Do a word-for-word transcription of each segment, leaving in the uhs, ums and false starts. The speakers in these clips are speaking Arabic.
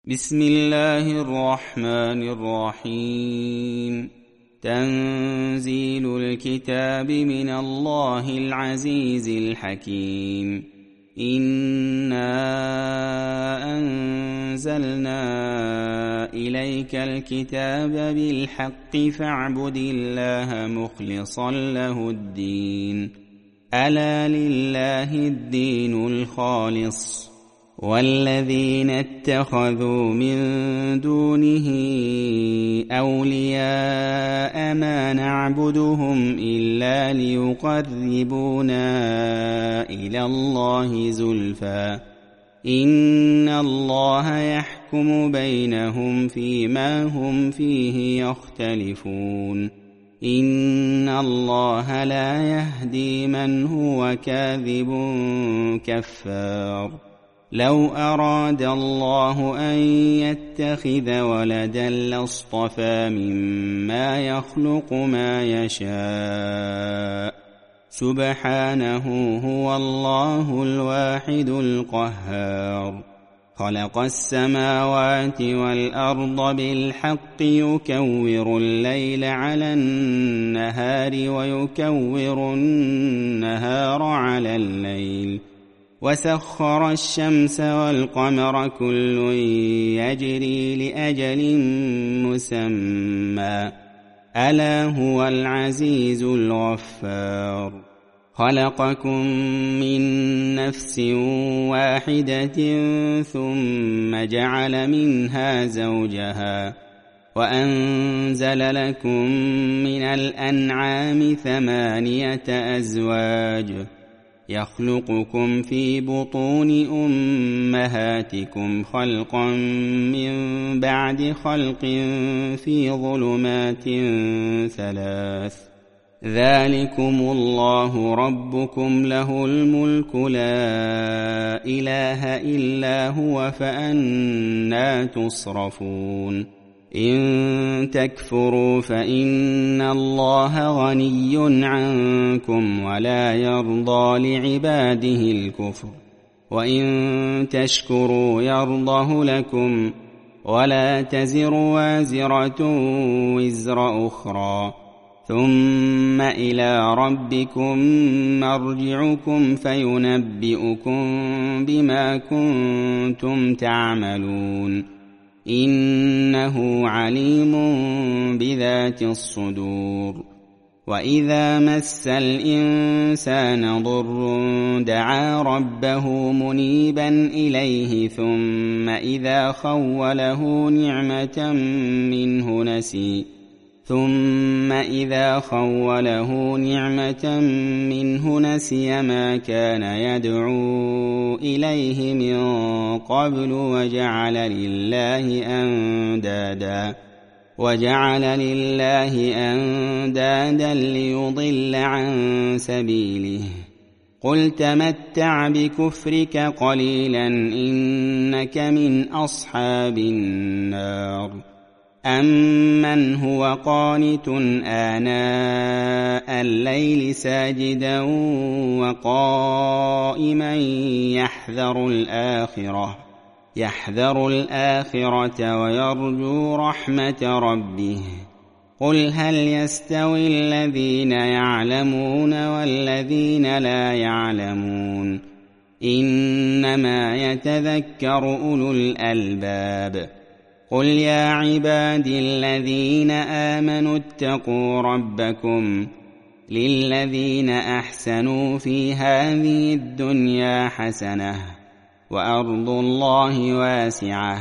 بسم الله الرحمن الرحيم. تنزيل الكتاب من الله العزيز الحكيم. إنا أنزلنا إليك الكتاب بالحق فاعبد الله مخلصا له الدين. ألا لله الدين الخالص، والذين اتخذوا من دونه أولياء ما نعبدهم إلا ليقربونا إلى الله زلفى إن الله يحكم بينهم فيما هم فيه يختلفون. إن الله لا يهدي من هو كاذب كفار. لو أراد الله أن يتخذ ولدا لاصطفى مما يخلق ما يشاء، سبحانه هو الله الواحد القهار. خلق السماوات والأرض بالحق يكور الليل على النهار ويكور النهار على الليل، وسخر الشمس والقمر كل يجري لأجل مسمى، ألا هو العزيز الغفار. خلقكم من نفس واحدة ثم جعل منها زوجها، وأنزل لكم من الأنعام ثمانية أزواج، يخلقكم في بطون أمهاتكم خلقا من بعد خلق في ظلمات ثلاث، ذلكم الله ربكم له الملك لا إله إلا هو فأنى تصرفون. إن تكفروا فإن الله غني عنكم ولا يرضى لعباده الكفر، وإن تشكروا يرضه لكم، ولا تزر وازرة وزر أخرى، ثم إلى ربكم مرجعكم فينبئكم بما كنتم تعملون. إنه عليم بذات الصدور. وإذا مس الإنسان ضر دعا ربه منيبا إليه ثم إذا خوله نعمة منه نسي ثم إذا خوله نعمة منه نسي ما كان يدعو إليه من قبل وجعل لله أندادا وجعل لله أندادا ليضل عن سبيله. قل تمتع بكفرك قليلا إنك من أصحاب النار. أمن هو قانت آناء الليل ساجدا وقائما يحذر الآخرة يحذر الآخرة ويرجو رحمة ربه. قل هل يستوي الذين يعلمون والذين لا يعلمون؟ إنما يتذكر أولو الألباب. قل يا عبادي الذين آمنوا اتقوا ربكم للذين أحسنوا في هذه الدنيا حسنة وأرض الله واسعة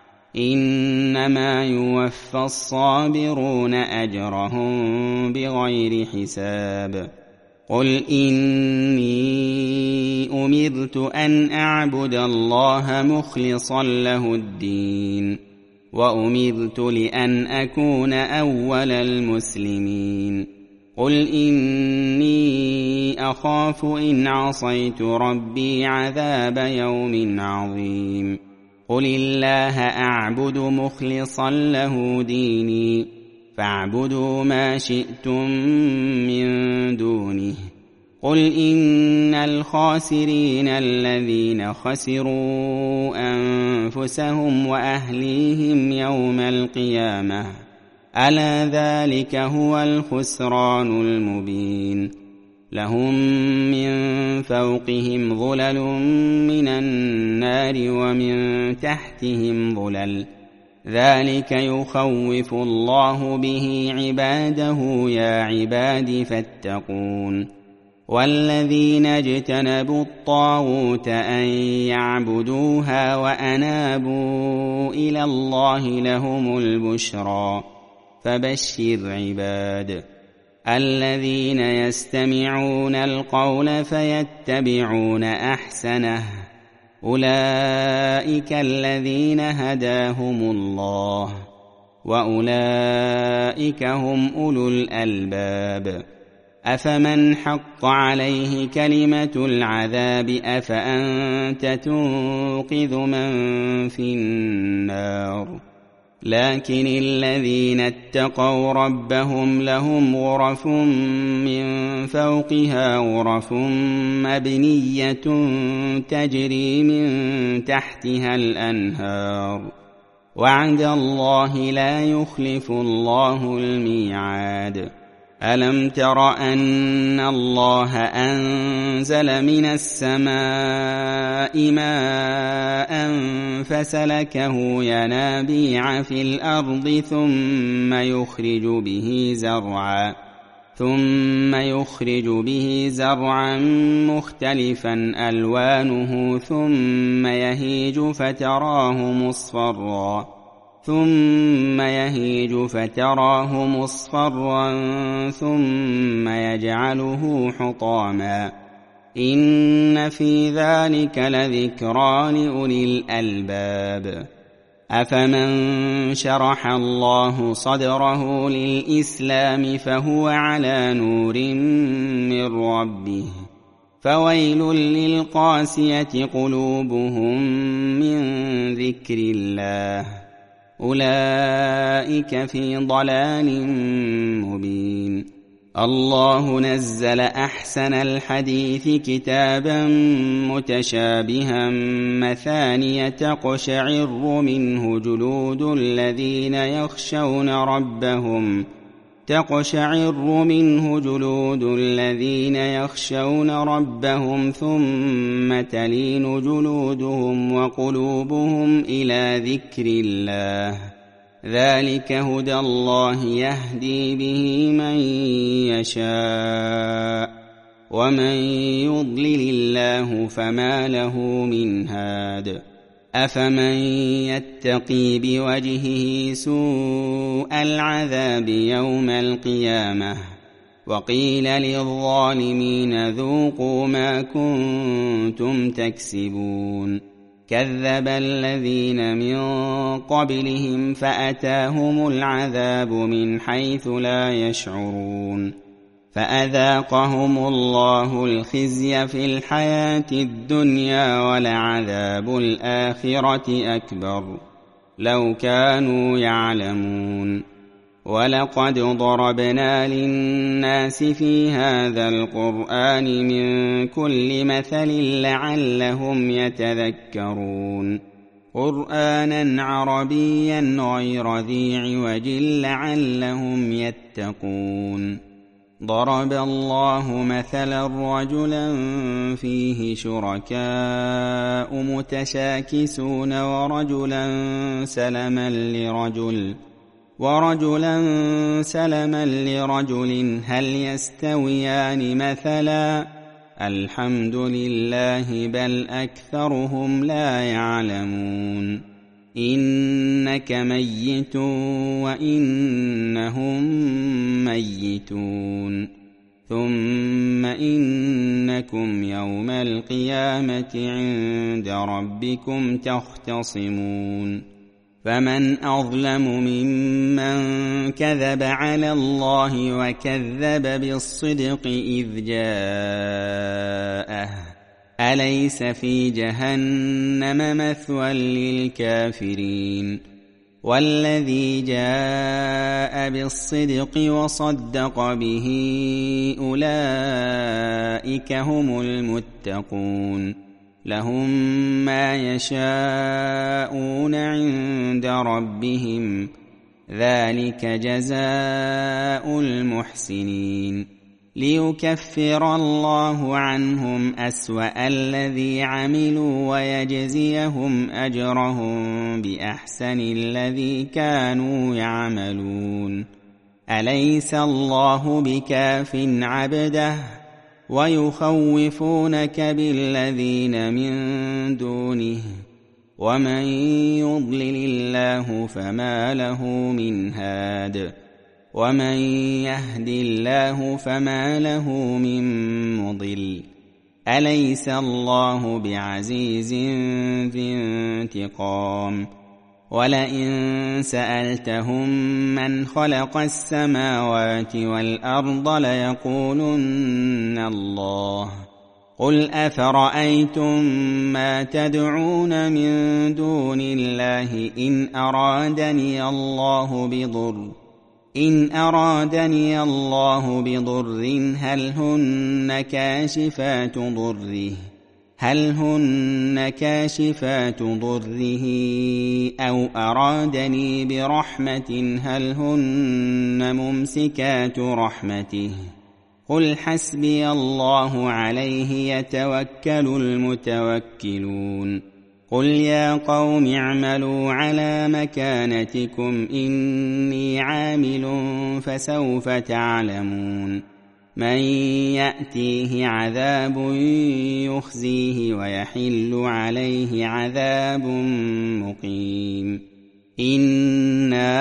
إنما يوفى الصابرون أجرهم بغير حساب. قل إني أمرت أن أعبد الله مخلصا له الدين وأمرت لأن أكون أول المسلمين. قل إني أخاف إن عصيت ربي عذاب يوم عظيم. قل الله أعبد مخلصا له ديني فاعبدوا ما شئتم من دونه. قل إن الخاسرين الذين خسروا أنفسهم وأهليهم يوم القيامة ألا ذلك هو الخسران المبين لهم من فوقهم ظلل من النار ومن تحتهم ظلل ذلك يخوف الله به عباده يا عباد فاتقون والذين اجتنبوا الطاغوت أن يعبدوها وأنابوا إلى الله لهم البشرى فبشر عباد الذين يستمعون القول فيتبعون أحسنه أولئك الذين هداهم الله وأولئك هم أولو الألباب أفمن حق عليه كلمة العذاب أفأنت تنقذ من في النار لكن الذين اتقوا ربهم لهم غرف من فوقها غرف مبنية تجري من تحتها الأنهار وعد الله لا يخلف الله الميعاد ألم تر أن الله أنزل من السماء ماء فسلكه ينابيع في الأرض ثم يخرج به زرعا ثم يخرج به زرعا مختلفا ألوانه ثم يهيج فتراه مصفرا ثم يهيج فتراه مصفرا ثم يجعله حطاما إن في ذلك لذكرى لأولي الألباب أفمن شرح الله صدره للإسلام فهو على نور من ربه فويل للقاسية قلوبهم من ذكر الله أولئك في ضلال مبين الله نزل أحسن الحديث كتابا متشابها مثانية تقشعر منه جلود الذين يخشون ربهم تقشعر منه جلود الذين يخشون ربهم ثم تلين جلودهم وقلوبهم إلى ذكر الله ذلك هدى الله يهدي به من يشاء ومن يضلل الله فما له من هاد أفمن يتقي بوجهه سوء العذاب يوم القيامة وقيل للظالمين ذوقوا ما كنتم تكسبون كذب الذين من قبلهم فأتاهم العذاب من حيث لا يشعرون فأذاقهم الله الخزي في الحياة الدنيا ولعذاب الآخرة أكبر لو كانوا يعلمون ولقد ضربنا للناس في هذا القرآن من كل مثل لعلهم يتذكرون قرآنا عربيا غير ذي عوج لعلهم يتقون ضرب الله مثلا رجلا فيه شركاء متشاكسون ورجلا سلما لرجل ورجلا سلما لرجل هل يستويان مثلا الحمد لله بل أكثرهم لا يعلمون إنك ميت وإنهم ميتون ثم إنكم يوم القيامة عند ربكم تختصمون فمن أظلم ممن كذب على الله وكذب بالصدق إذ جاءه أليس في جهنم مثوى للكافرين والذي جاء بالصدق وصدق به أولئك هم المتقون لهم ما يشاءون عند ربهم ذلك جزاء المحسنين ليكفر الله عنهم أسوأ الذي عملوا ويجزيهم أجرهم بأحسن الذي كانوا يعملون أليس الله بكاف عبده ويخوفونك بالذين من دونه ومن يضلل الله فما له من هاد ومن يهد الله فما له من مضل أليس الله بعزيز ذي انتقام ولئن سألتهم من خلق السماوات والأرض ليقولن الله قل أفرأيتم ما تدعون من دون الله إن أرادني الله بضر إن أرادني الله بضر هل هن كاشفات ضره هل هن كاشفات ضره أو أرادني برحمة هل هن ممسكات رحمته قل حسبي الله عليه يتوكل المتوكلون قل يا قوم اعملوا على مكانتكم إني عامل فسوف تعلمون من يأتيه عذاب يخزيه ويحل عليه عذاب مقيم إنا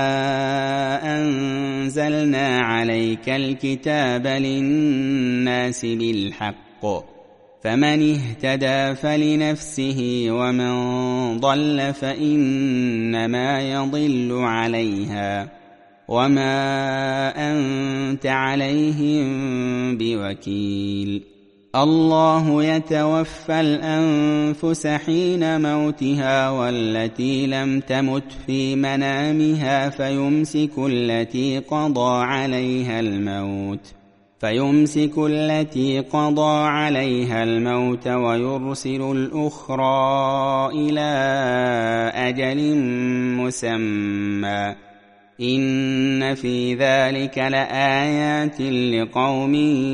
أنزلنا عليك الكتاب للناس بالحق فمن اهتدى فلنفسه ومن ضل فإنما يضل عليها وما أنت عليهم بوكيل الله يتوفى الأنفس حين موتها والتي لم تمت في منامها فيمسك التي قضى عليها الموت فيمسك التي قضى عليها الموت ويرسل الأخرى إلى أجل مسمى إن في ذلك لآيات لقوم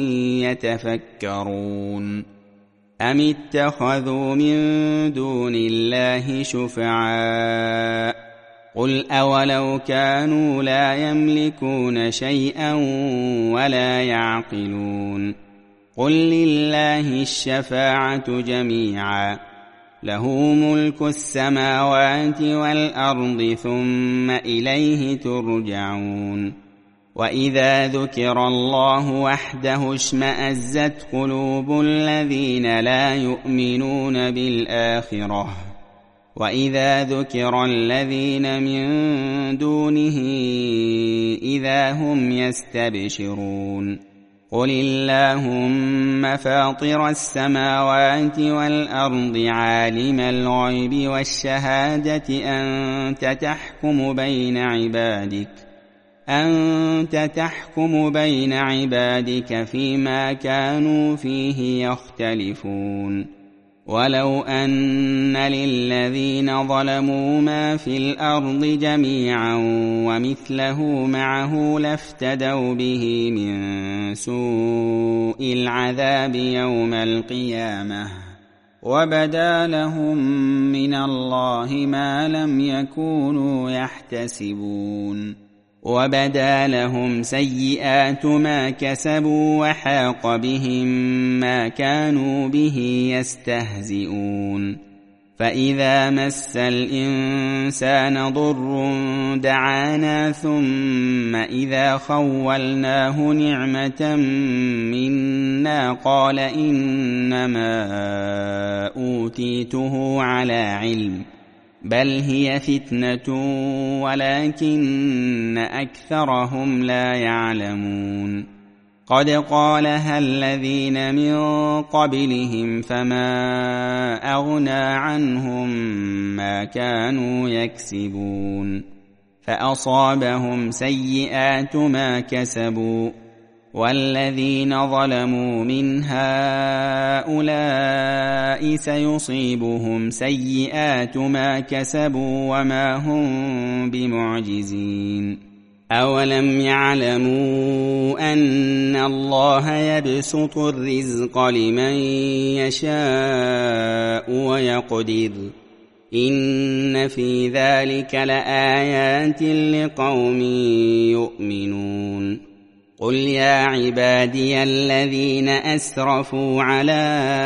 يتفكرون أم اتخذوا من دون الله شفعاء قل أولو كانوا لا يملكون شيئا ولا يعقلون قل لله الشفاعة جميعا له ملك السماوات والأرض ثم إليه ترجعون وإذا ذكر الله وحده اشمأزت قلوب الذين لا يؤمنون بالآخرة وإذا ذكر الذين من دونه إذا هم يستبشرون قل اللهم فاطر السماوات والأرض عالم الغيب والشهادة أنت تحكم بين عبادك أنت تحكم بين عبادك فيما كانوا فيه يختلفون ولو أن للذين ظلموا ما في الأرض جميعا ومثله معه لافتدوا به من سوء العذاب يوم القيامة وبدا لهم من الله ما لم يكونوا يحتسبون وبدا لهم سيئات ما كسبوا وحاق بهم ما كانوا به يستهزئون فإذا مس الإنسان ضر دعانا ثم إذا خولناه نعمة منا قال إنما أوتيته على علم بل هي فتنة ولكن أكثرهم لا يعلمون قد قالها الذين من قبلهم فما أغنى عنهم ما كانوا يكسبون فأصابهم سيئات ما كسبوا والذين ظلموا من هؤلاء سيصيبهم سيئات ما كسبوا وما هم بمعجزين أولم يعلموا أن الله يبسط الرزق لمن يشاء ويقدر إن في ذلك لآيات لقوم يؤمنون قل يا عبادي الذين أسرفوا على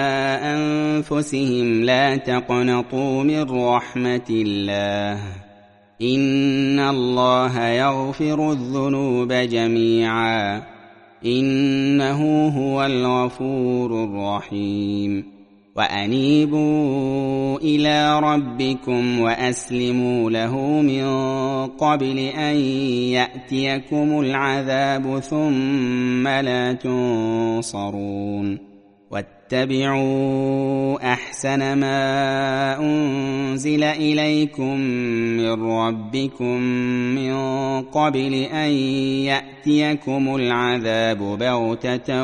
أنفسهم لا تقنطوا من رحمة الله إن الله يغفر الذنوب جميعا إنه هو الغفور الرحيم وأنيبوا إلى ربكم وأسلموا له من قبل أن يأتيكم العذاب ثم لا تنصرون واتبعوا أحسن ما أنزل إليكم من ربكم من قبل أن يأتيكم العذاب بغتة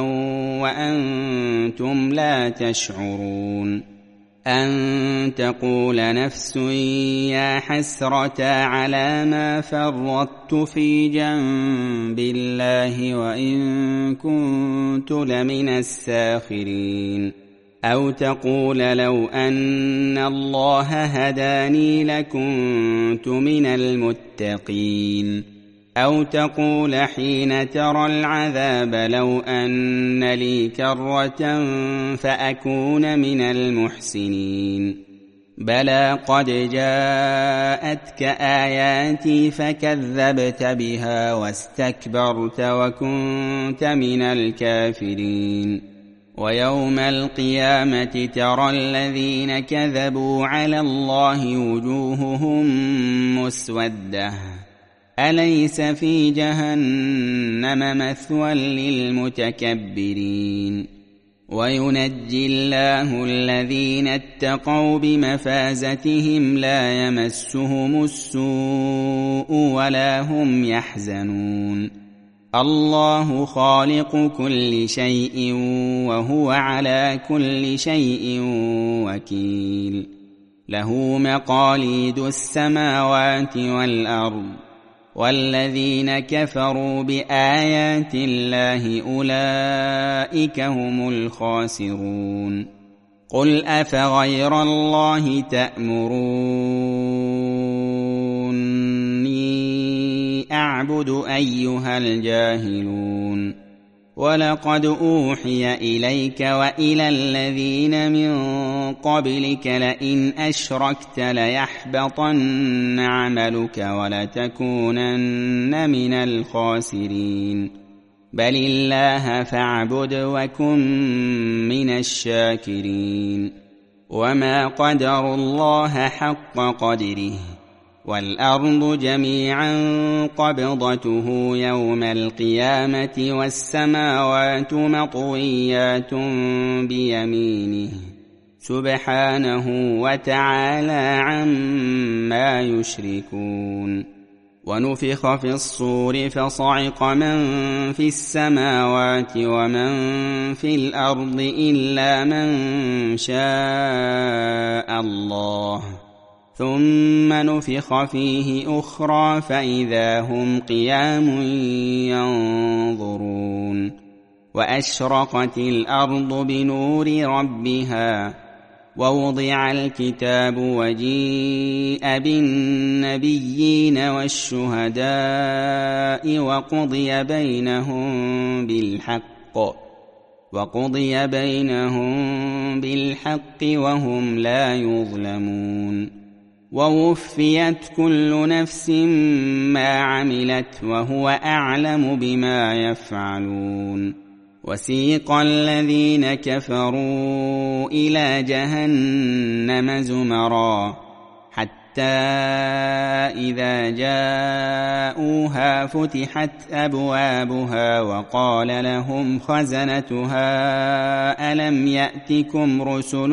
وأنتم لا تشعرون أن تقول نفس يا حسرة على ما فرطت في جنب الله وإن كنت لمن الساخرين أو تقول لو أن الله هداني لكنت من المتقين أو تقول حين ترى العذاب لو أن لي كرة فأكون من المحسنين بلى قد جاءتك آياتي فكذبت بها واستكبرت وكنت من الكافرين ويوم القيامة ترى الذين كذبوا على الله وجوههم مسودة أليس في جهنم مثوى للمتكبرين وينجي الله الذين اتقوا بمفازتهم لا يمسهم السوء ولا هم يحزنون الله خالق كل شيء وهو على كل شيء وكيل له مقاليد السماوات والأرض والذين كفروا بآيات الله أولئك هم الخاسرون قل أفغير الله تأمروني أعبد أيها الجاهلون ولقد أوحي إليك وإلى الذين من قبلك لئن أشركت ليحبطن عملك ولتكونن من الخاسرين بل الله فاعبد وكن من الشاكرين وما قدروا الله حق قدره والأرض جميعا قبضته يوم القيامة والسماوات مطويات بيمينه سبحانه وتعالى عما يشركون ونفخ في الصور فصعق من في السماوات ومن في الأرض إلا من شاء الله ثم نفخ فيه أخرى فإذا هم قيام ينظرون وأشرقت الأرض بنور ربها ووضع الكتاب وجيء بالنبيين والشهداء وقضي بينهم بالحق وقضي بينهم بالحق وهم لا يظلمون ووفيت كل نفس ما عملت وهو أعلم بما يفعلون وسيق الذين كفروا إلى جهنم زمرا حتى إذا جاءوها فتحت أبوابها وقال لهم خزنتها ألم يأتكم رسل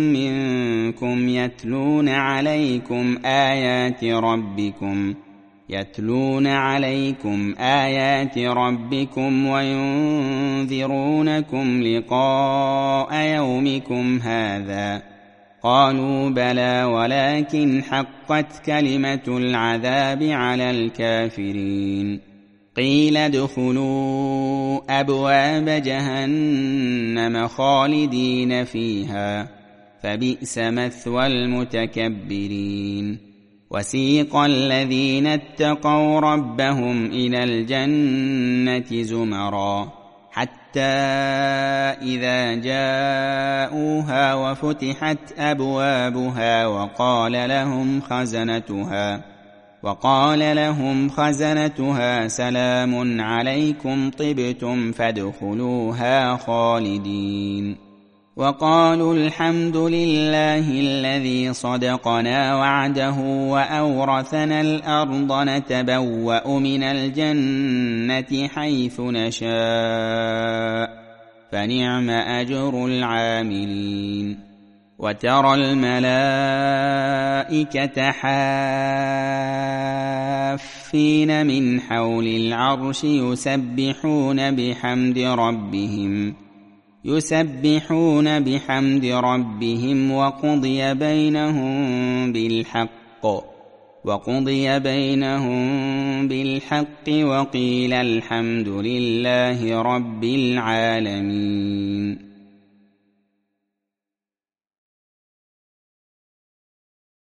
منكم يتلون عليكم آيات ربكم يتلون عليكم آيات ربكم وينذرونكم لقاء يومكم هذا قالوا بلى ولكن حقت كلمة العذاب على الكافرين قيل ادخلوا أبواب جهنم خالدين فيها فبئس مثوى المتكبرين وسيق الذين اتقوا ربهم إلى الجنة زمرا حتى إذا جاءوها وفتحت أبوابها وقال لهم خزنتها وقال لهم خزنتها سلام عليكم طبتم فادخلوها خالدين وقالوا الحمد لله الذي صدقنا وعده وأورثنا الأرض نتبوأ من الجنة حيث نشاء فنعم أجر العاملين وترى الملائكة حافين من حول العرش يسبحون بحمد ربهم يسبحون بحمد ربهم وقضي بينهم بالحق وقضي بينهم بالحق وقيل الحمد لله رب العالمين.